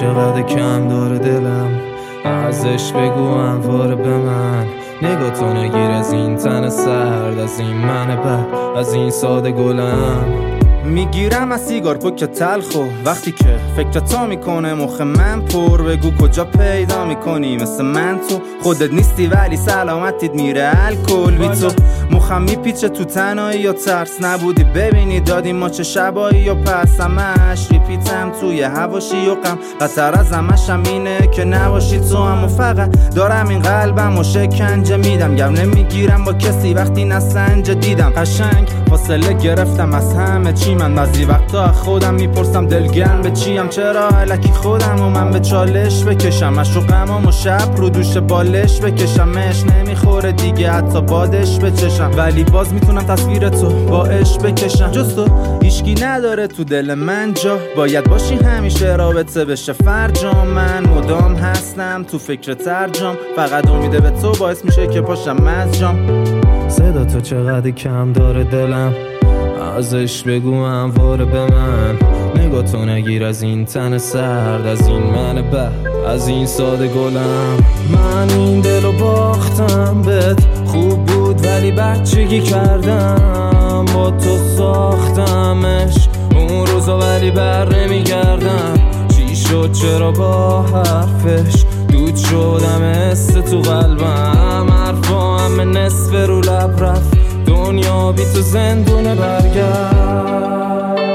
چقدر کم داره دلم، ازش بگو انوار به من. نگاه تو نگیر از این تن سرد، از این من بد، از این ساده گلم. میگیرم از سیگار پک تلخو وقتی که فکر تا میکنه مخ من پر. بگو کجا پیدا میکنی مثل من تو، خودت نیستی ولی سلامتیت میره الکل. بی تو مخم میپیچه تو تنهایی یا ترس نبودی ببینی دادی ما چه شبایی یا پس. همش ریپیتم توی هواشی و غم، بدتر از همشم اینه که نباشی تو هم. و فقط دارم این قلبم و شکنجه میدم، گرم نمیگیرم با کسی وقتی نسنج دیدم. قشنگ فاصله گرفتم از همه چی، من بعضی وقتا خودم میپرسم دلگرم به چیم. چرا الکی خودم و من به چالش بکشم، مشوقم و شب رو دوش بالش بکشمش. نمیخوره دیگه حتی بادش بچشم، ولی باز میتونم تصویر تو با عشق بکشم. جز تو هیچکی نداره تو دل من جا، باید باشی همیشه رابطه بشه فرجام. من مدام هستم تو فکر ترجام، فقط امیده به تو باعث میشه که پاشم مزجام. صدا تو چقدر کم داره دلم، ازش بگو انوار به من. نگاه تو نگیر از این تن سرد، از این من بد، از این ساده گلم. من این دلو باختم بهت، خوب بود ولی بچگی کردم با تو ساختمش اون روزا، ولی بر نمیگردم. چی شد چرا با حرفش دود شدم است تو قلبم. حرفام نصف رو لب رفت، دنیا بی تو زندونه برگرد.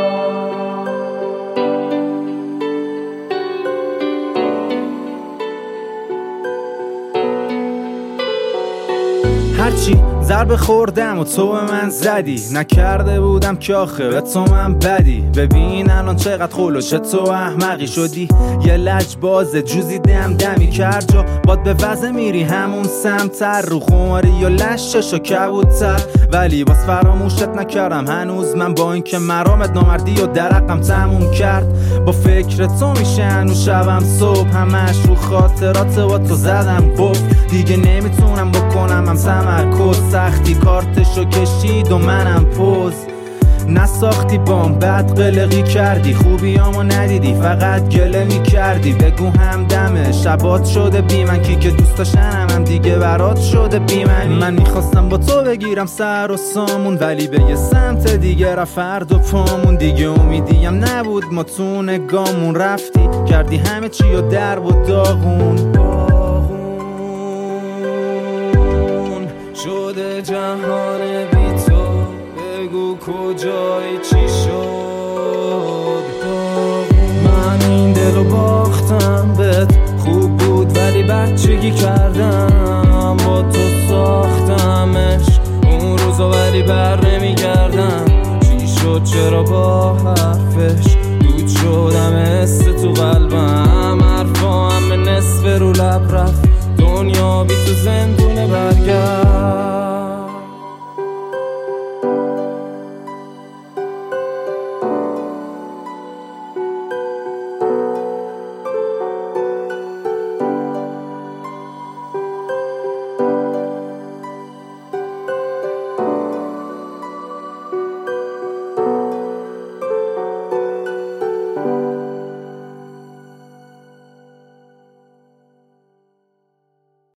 هرچی ضربه خوردم و تو به من زدی، نکرده بودم که آخه به تو من بدی. ببین الان چقدر خلوشه تو احمقی شدی، یه لجباز جوزی دمی کرد جا. باد به وزه میری همون سمتر، رو خماری و لشش و کبوتر. ولی باز فراموشت نکردم هنوز من، با این که مرامت نامردی و درقم تموم کرد. با فکر تو میشه هنوز شبم صبح، همش رو خاطرات با تو زدم گفت. دیگه نمیتونم بکنم هم تمرکز، سختی کارتشو کشید و منم پوز. نساختی بام بد قلقی کردی، خوبیامو ندیدی فقط گله میکردی. بگو همدمه شبات شده بی من، کی که دوست داشتنم هم دیگه برات شده بی من میخواستم با تو بگیرم سر و سامون، ولی به یه سمت دیگه رفت فرد و پامون. دیگه امیدیم نبود ما تو نگامون، رفتی کردی همه چی و در و داغون شده جهان بی تو. بگو کجای چی شد، من این دلو باختم بهت، خوب بود ولی بچگی کردم با تو ساختمش اون روزا، ولی بر نمیگردم. چی شد چرا با حرفش دود شدم است تو قلبم. حرفام نصف رو لب رفت، دنیا بی تو زندونه برگرد.